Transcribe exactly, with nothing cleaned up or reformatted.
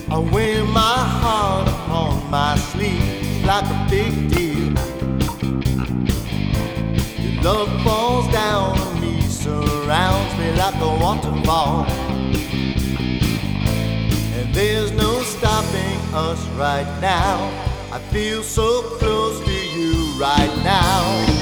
I wear my heart upon my sleeve like a big deal. Your love falls down on me, surrounds me like a waterfall. And there's no stopping us right now. I feel so close to you right now.